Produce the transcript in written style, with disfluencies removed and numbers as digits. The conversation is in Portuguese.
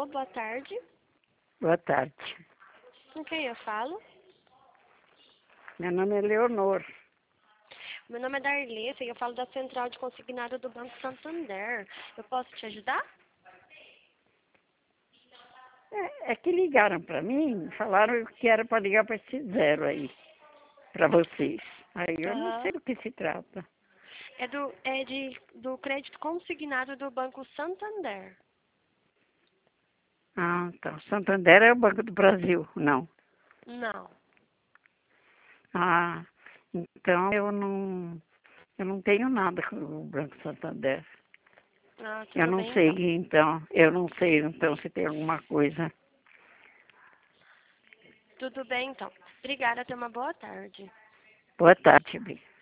Alô, boa tarde. Boa tarde. Com quem eu falo? Meu nome é Leonor. Meu nome é Darlessa e eu falo da Central de Consignado do Banco Santander. Eu posso te ajudar? É que ligaram para mim, falaram que era para ligar para esse zero aí, para vocês. Aí eu não Aham. sei do que se trata. Do crédito consignado do Banco Santander. Ah, então, Santander é o Banco do Brasil, não. Não. Ah, então eu não tenho nada com o Banco Santander. Ah, Eu tudo não bem sei, então. eu não sei então se tem alguma coisa. Tudo bem então. Obrigada, tenha uma boa tarde. Boa tarde, Bia.